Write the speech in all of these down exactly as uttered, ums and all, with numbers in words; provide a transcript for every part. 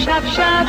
شب شب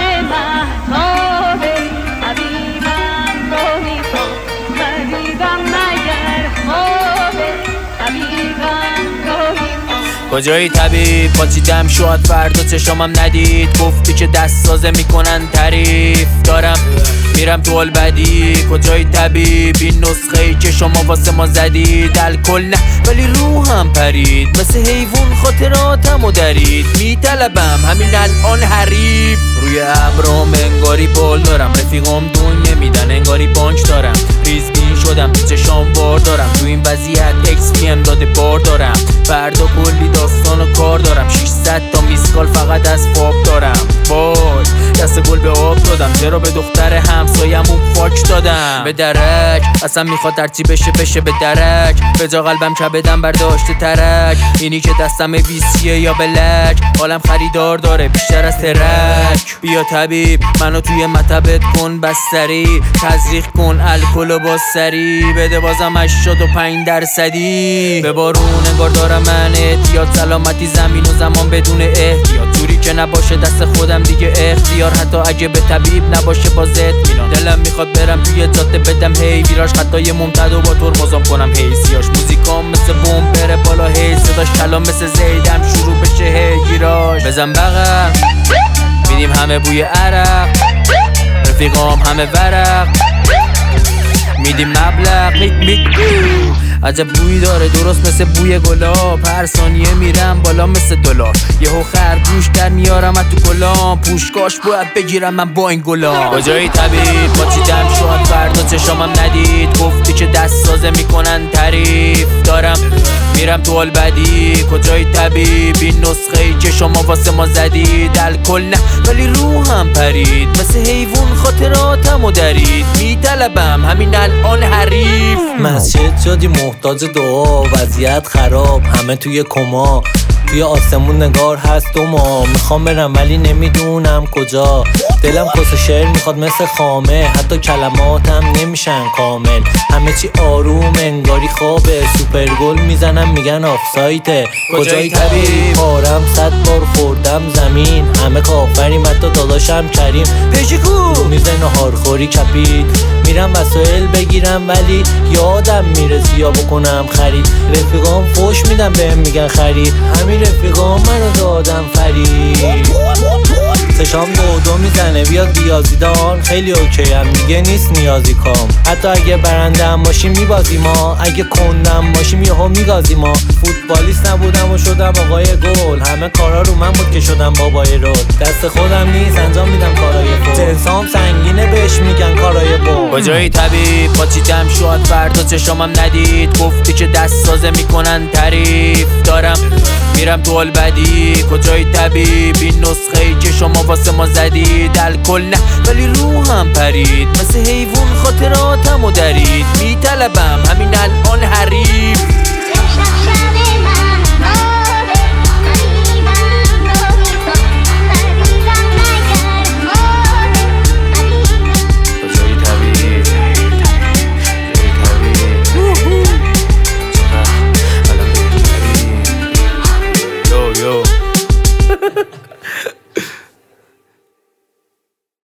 مهتابه طبیبم روحی تو طبیبم مگر خوابه طبیبم روحی تو. کجایی طبیب پاچیدم شاید فردا چشامم ندید گفتی که دست سازه میکنن تعریف دارم میرم تو البدی. کجای طبیب این نسخه ای که شما واسه ما زدید الکل نه ولی روحم پرید مثل حیوان خاطراتمو درید میطلبم همین الان حریف روی ابرام انگاری بال دارم رفیقام دنیا میدن انگاری بانک دارم ریز بین شدم تو چشام بار دارم تو این وضعیت اکس پی ام داده بار دارم فردا کلی داستان و کار دارم ششصد تا میسکال فقط از فاب دارم وای دست گل به آب دادم چرا به دختر همسایمون فاک دادم به درک اصلا میخواد هرچی بشه بشه به درک به جا قلبم کبدم برداشته ترک اینی که دستم ویسیه یا بلک حالم خریدار داره بیشتر از ترک بیا طبیب منو توی مطبت کن بستری تزریق کن الکل و با سری بده بازم هشتاد و پنج درصدی به بارون انگار دارم من احتیاط سلامتی زمین و زمان بدون احتیاط جوری که نباشه دست خودم دیگه اختیار حتی اگه به طبیب نباشه با زد میرم دلم میخواد برم توی جاده بدم هی ویراج خطای ممتد و با ترمزام کنم حیثیاش موزیکام مثل بوم بره بالا هی صداش کلام مثل زیدم شروع بشه هی گیراش بزن بغل میدیم همه بوی عرق رفیقام همه ورق میدیم مبلغ میک میک عجب بوی داره درست مثل بوی گلاب هر ثانیه میرم بالا مثل دلار یهو خرگوش در میارم از تو گلام پوشکاش باید بگیرم من با این گلام کجایی طبیب پاچیدم شاید فردا چشامم ندید گفتی که دست سازه میکنن تعریف دارم میرم تو البدی. کجای طبیب این نسخه ای که شما واسه ما زدید الکل نه ولی روحم پرید مثل حیوان خاطراتمو درید میطلبم همین الان حریف مسجد شدی محتاج دعا وضعیت خراب همه توی کما توی آسمون نگار هست دو ما میخوام برم ولی نمیدونم کجا دلم کس شعر میخواد مثل خامه حتی کلماتم نمیشن کامل همه چی آروم انگاری خوابه سوپر گل میزنم میگن آفسایته کجای طبیب آرم صد بار خوردم زمین همه کافریم حتی داداشم کریم پشیکو رو میز نهارخوری کپید میرم وسایل بگیرم ولی یادم میره زیا بکنم خرید رفیقام فوش میدم بهم میگن خرید همین رفیقام منو دادم فرید سشام دو دو میزنه بیاد ریاضیدان خیلی اوکی هم دیگه نیست نیازی کام حتی اگه برنده هم باشیم میبازیم ما اگه کندم باشیم یهو میگازیم ما فوتبالیست نبودم و شدم آقای گل همه کارا رو من بود که شدم بابای رول دست خودم نیست انجام میدم کارای فول جنسام سنگینه بهش میگن کارای بول کجای طبیب پاچیدم شاید فردا چشامم ندید گفتی که دست سازه میکنن تعریف دارم میرم تو البدی. کجای طبیب این نسخه ای که شما واسه ما زدید الکل نه ولی روحم پرید مثل حیوان خاطراتمو درید میطلبم